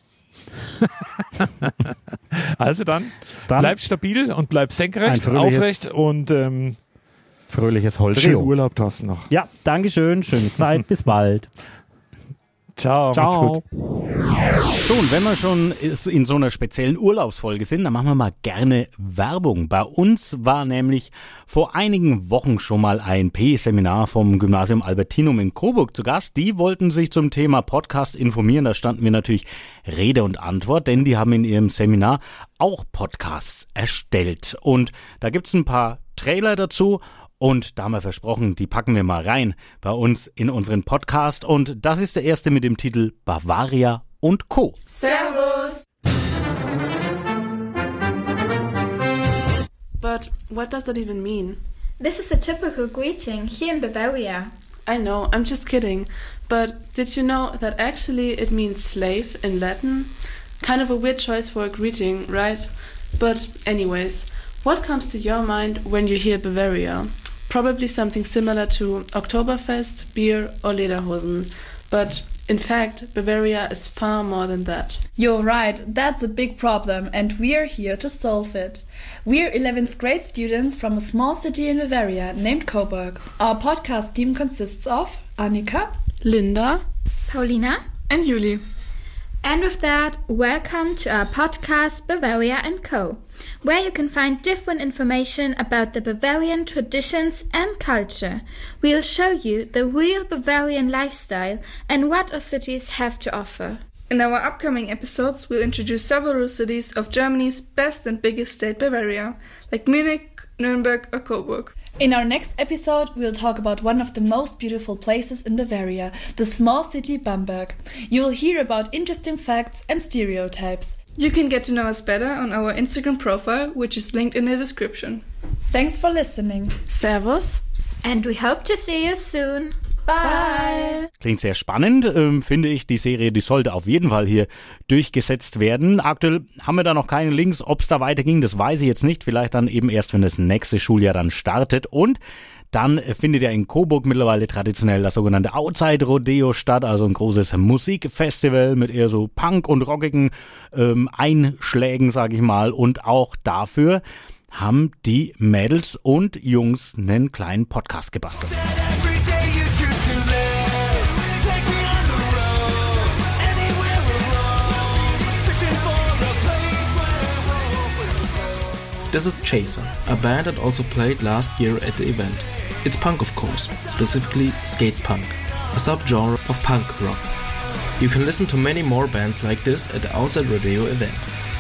Speaker 2: Also dann bleib stabil und bleib senkrecht, aufrecht und
Speaker 3: fröhliches Holz.
Speaker 2: Schönen Urlaub, Thorsten, noch.
Speaker 3: Ja, Dankeschön, schöne Zeit, bis bald.
Speaker 2: Ciao, macht's gut.
Speaker 3: So, und wenn wir schon in so einer speziellen Urlaubsfolge sind, dann machen wir mal gerne Werbung. Bei uns war nämlich vor einigen Wochen schon mal ein PE-Seminar vom Gymnasium Albertinum in Coburg zu Gast. Die wollten sich zum Thema Podcast informieren. Da standen wir natürlich Rede und Antwort, denn die haben in ihrem Seminar auch Podcasts erstellt. Und da gibt's ein paar Trailer dazu. Und da haben wir versprochen, die packen wir mal rein bei uns in unseren Podcast. Und das ist der erste mit dem Titel Bavaria und Co.
Speaker 5: Servus! But what does that even mean?
Speaker 6: This is a typical greeting here in Bavaria.
Speaker 5: I know, I'm just kidding. But did you know that actually it means slave in Latin? Kind of a weird choice for a greeting, right? But anyways, what comes to your mind when you hear Bavaria? Probably something similar to Oktoberfest, beer or Lederhosen. But in fact, Bavaria is far more than that.
Speaker 7: You're right, that's a big problem and we're here to solve it. We're 11th grade students from a small city in Bavaria named Coburg. Our podcast team consists of Annika,
Speaker 5: Linda,
Speaker 6: Paulina,
Speaker 7: and Julie.
Speaker 6: And with that, welcome to our podcast Bavaria & Co., where you can find different information about the Bavarian traditions and culture. We'll show you the real Bavarian lifestyle and what our cities have to offer.
Speaker 7: In our upcoming episodes, we'll introduce several cities of Germany's best and biggest state, Bavaria, like Munich, Nuremberg or Coburg. In our next episode, we'll talk about one of the most beautiful places in Bavaria, the small city Bamberg. You'll hear about interesting facts and stereotypes. You can get to know us better on our Instagram profile, which is linked in the description. Thanks for listening.
Speaker 5: Servus.
Speaker 6: And we hope to see you soon.
Speaker 7: Bye.
Speaker 3: Klingt sehr spannend, finde ich. Die Serie, die sollte auf jeden Fall hier durchgesetzt werden. Aktuell haben wir da noch keine Links. Ob es da weiterging, das weiß ich jetzt nicht. Vielleicht dann eben erst, wenn das nächste Schuljahr dann startet. Und dann findet ja in Coburg mittlerweile traditionell das sogenannte Outside Rodeo statt. Also ein großes Musikfestival mit eher so Punk- und rockigen Einschlägen, sage ich mal. Und auch dafür haben die Mädels und Jungs einen kleinen Podcast gebastelt.
Speaker 8: This is Chaser, a band that also played last year at the event. It's punk, of course, specifically skate punk, a subgenre of punk rock. You can listen to many more bands like this at the Outside Rodeo event.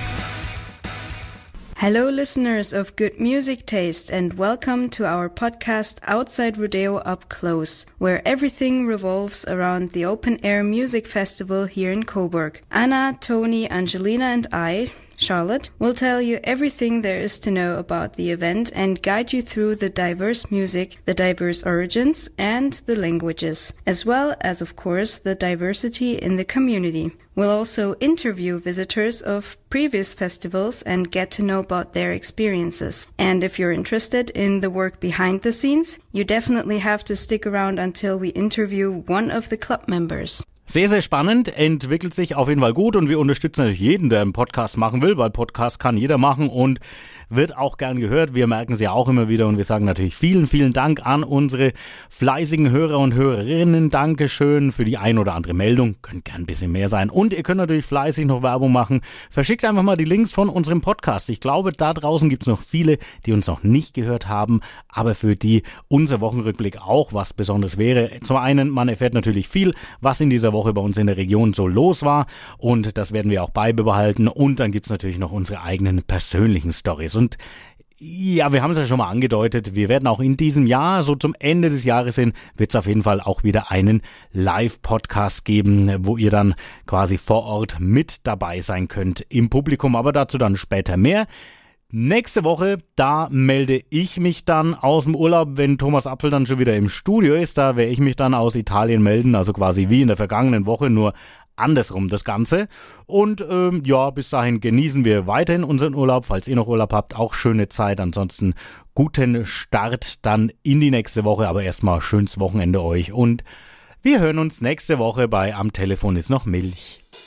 Speaker 9: Hello listeners of Good Music Taste and welcome to our podcast Outside Rodeo Up Close, where everything revolves around the open air music festival here in Coburg. Anna, Tony, Angelina and I, Charlotte, will tell you everything there is to know about the event and guide you through the diverse music, the diverse origins and the languages, as well as, of course, the diversity in the community. We'll also interview visitors of previous festivals and get to know about their experiences. And if you're interested in the work behind the scenes, you definitely have to stick around until we interview one of the club members.
Speaker 3: Sehr, sehr spannend, entwickelt sich auf jeden Fall gut und wir unterstützen natürlich jeden, der einen Podcast machen will, weil Podcast kann jeder machen und wird auch gern gehört. Wir merken es ja auch immer wieder und wir sagen natürlich vielen, vielen Dank an unsere fleißigen Hörer und Hörerinnen. Dankeschön für die ein oder andere Meldung. Könnte gern ein bisschen mehr sein. Und ihr könnt natürlich fleißig noch Werbung machen. Verschickt einfach mal die Links von unserem Podcast. Ich glaube, da draußen gibt es noch viele, die uns noch nicht gehört haben, aber für die unser Wochenrückblick auch was Besonderes wäre. Zum einen, man erfährt natürlich viel, was in dieser Woche bei uns in der Region so los war und das werden wir auch beibehalten. Und dann gibt es natürlich noch unsere eigenen persönlichen Storys. Und ja, wir haben es ja schon mal angedeutet, wir werden auch in diesem Jahr, so zum Ende des Jahres hin, wird es auf jeden Fall auch wieder einen Live-Podcast geben, wo ihr dann quasi vor Ort mit dabei sein könnt im Publikum, aber dazu dann später mehr. Nächste Woche, da melde ich mich dann aus dem Urlaub, wenn Thomas Apfel dann schon wieder im Studio ist, da werde ich mich dann aus Italien melden, also quasi wie in der vergangenen Woche, nur andersrum das Ganze. Und ja, bis dahin genießen wir weiterhin unseren Urlaub. Falls ihr noch Urlaub habt, auch schöne Zeit. Ansonsten guten Start dann in die nächste Woche. Aber erstmal schönes Wochenende euch. Und wir hören uns nächste Woche bei Am Telefon ist noch Milch.